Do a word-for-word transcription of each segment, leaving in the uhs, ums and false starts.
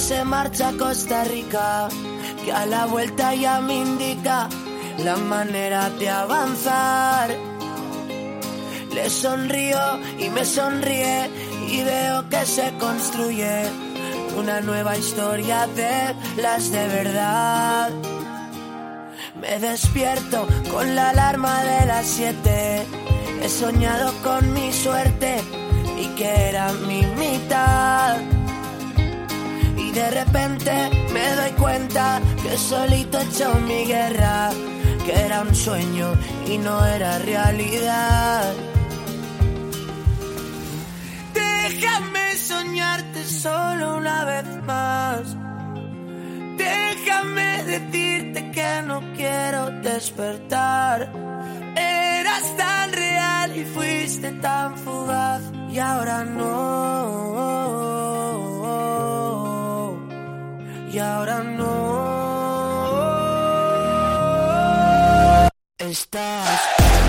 se marcha a Costa Rica, que a la vuelta ya me indica la manera de avanzar. Le sonrío y me sonríe y veo que se construye una nueva historia de las de verdad. Me despierto con la alarma de las siete. He soñado con mi suerte y que era mi mitad. Y de repente me doy cuenta que solito he hecho mi guerra, que era un sueño y no era realidad. Déjame soñarte solo una vez más. Déjame decirte que no quiero despertar. Eras tan real y fuiste tan fugaz, y ahora no. Y ahora no. Estás.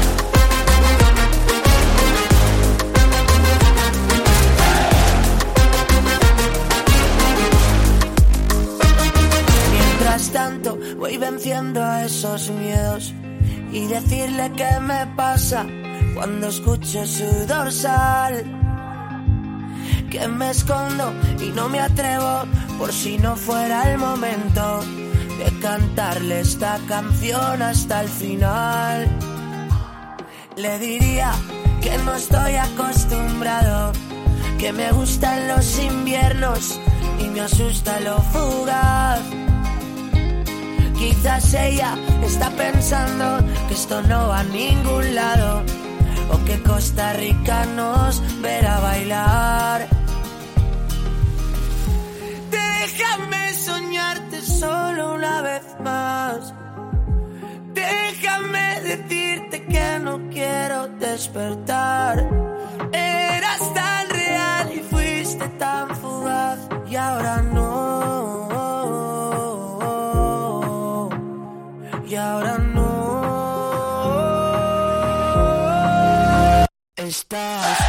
Mientras tanto voy venciendo a esos miedos y decirle qué me pasa cuando escucho su dorsal. Que me escondo y no me atrevo por si no fuera el momento de cantarle esta canción hasta el final. Le diría que no estoy acostumbrado, que me gustan los inviernos y me asusta lo fugaz. Quizás ella está pensando que esto no va a ningún lado, o que Costa Rica nos verá bailar. Déjame soñarte solo una vez más. Déjame decirte que no quiero despertar. Eras tan real y fuiste tan fugaz, y ahora no. Y ahora no. Estás.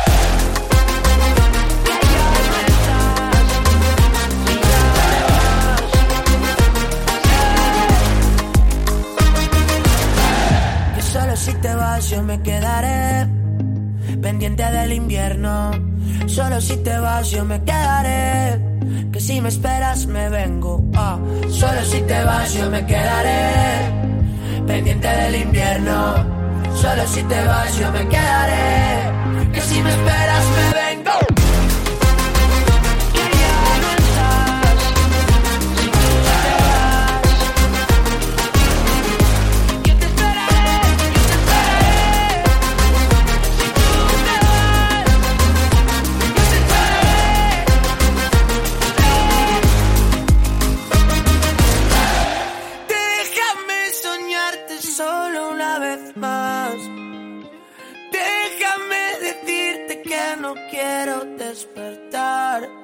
Que solo si te vas yo me quedaré pendiente del invierno. Solo si te vas yo me quedaré, que si me esperas me vengo. Ah. Solo si te vas yo me quedaré pendiente del invierno. Solo si te vas yo me quedaré, que si me esperas me vengo. Que ya no estás, si tú te vas. Yo te esperaré, yo te esperaré. Si tú te vas, yo te esperaré. Déjame soñarte solo una vez más. Déjame decirte que no quiero despertar.